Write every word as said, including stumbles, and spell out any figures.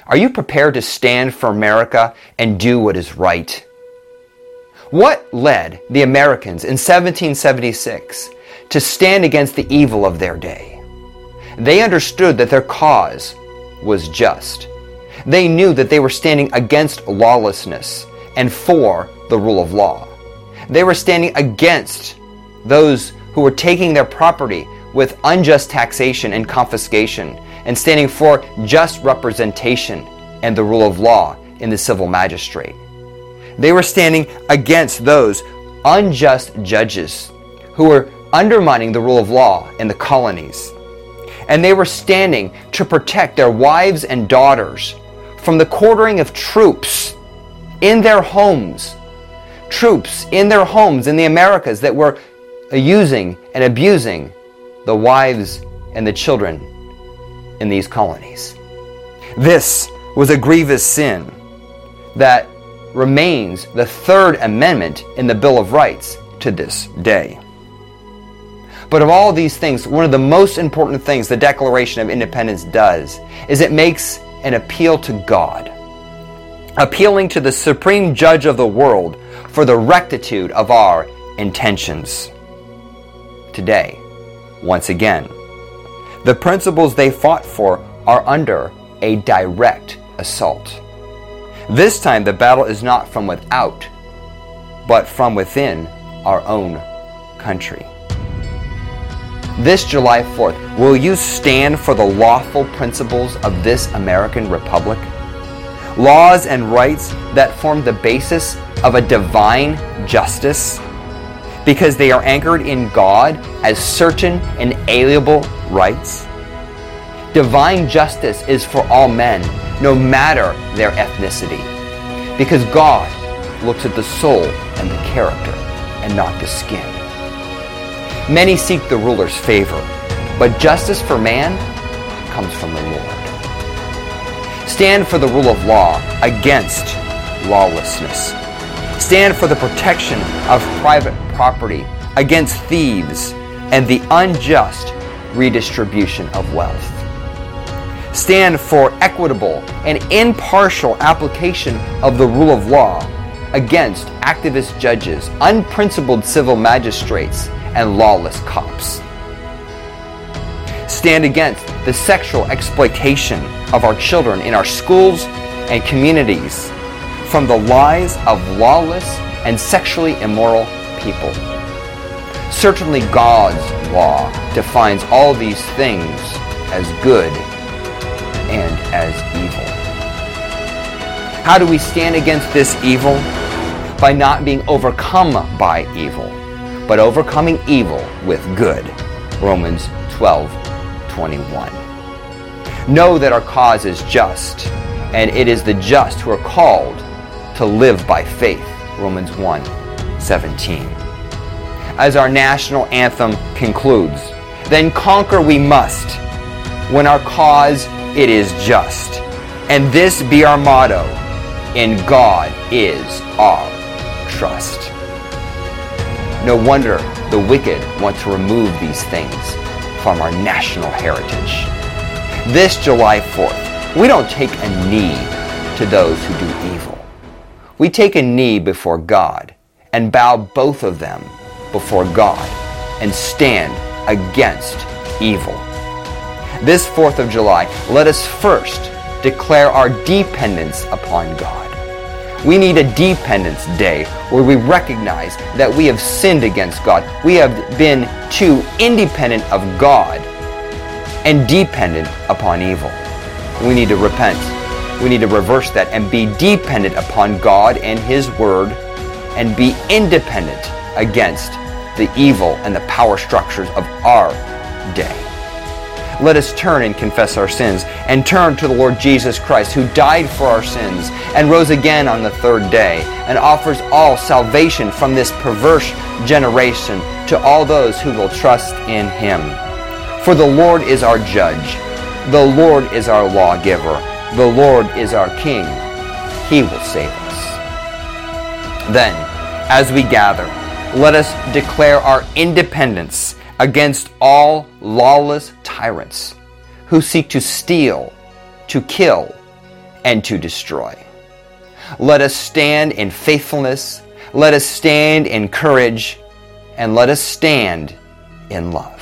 Are you prepared to stand for America and do what is right? What led the Americans in seventeen seventy-six to stand against the evil of their day? They understood that their cause was just. They knew that they were standing against lawlessness and for the rule of law. They were standing against those who were taking their property with unjust taxation and confiscation, and standing for just representation and the rule of law in the civil magistrate. They were standing against those unjust judges who were undermining the rule of law in the colonies. And they were standing to protect their wives and daughters from the quartering of troops in their homes. Troops in their homes in the Americas that were using and abusing the wives and the children in these colonies. This was a grievous sin that remains the Third Amendment in the Bill of Rights to this day. But of all these things, one of the most important things the Declaration of Independence does is it makes an appeal to God, appealing to the supreme judge of the world for the rectitude of our intentions. Today, once again, the principles they fought for are under a direct assault. This time the battle is not from without, but from within our own country. This July fourth, will you stand for the lawful principles of this American Republic? Laws and rights that form the basis of a divine justice, because they are anchored in God as certain inalienable rights. Divine justice is for all men, no matter their ethnicity, because God looks at the soul and the character and not the skin. Many seek the ruler's favor, but justice for man comes from the Lord. Stand for the rule of law against lawlessness. Stand for the protection of private property against thieves and the unjust redistribution of wealth. Stand for equitable and impartial application of the rule of law against activist judges, unprincipled civil magistrates, and lawless cops. Stand against the sexual exploitation of our children in our schools and communities from the lies of lawless and sexually immoral people. Certainly God's law defines all these things as good and as evil. How do we stand against this evil? By not being overcome by evil, but overcoming evil with good. Romans twelve twenty-one. Know that our cause is just, and it is the just who are called to live by faith. Romans one seventeen. As our national anthem concludes, then conquer we must, when our cause it is just. And this be our motto, in God is our trust. No wonder the wicked want to remove these things from our national heritage. This July fourth, we don't take a knee to those who do evil. We take a knee before God and bow both of them before God and stand against evil. This fourth of July, let us first declare our dependence upon God. We need a dependence day where we recognize that we have sinned against God. We have been too independent of God and dependent upon evil. We need to repent. We need to reverse that and be dependent upon God and His Word and be independent against the evil and the power structures of our day. Let us turn and confess our sins and turn to the Lord Jesus Christ, who died for our sins and rose again on the third day and offers all salvation from this perverse generation to all those who will trust in Him. For the Lord is our judge. The Lord is our lawgiver. The Lord is our King. He will save us. Then, as we gather, let us declare our independence against all lawless tyrants who seek to steal, to kill, and to destroy. Let us stand in faithfulness, let us stand in courage, and let us stand in love.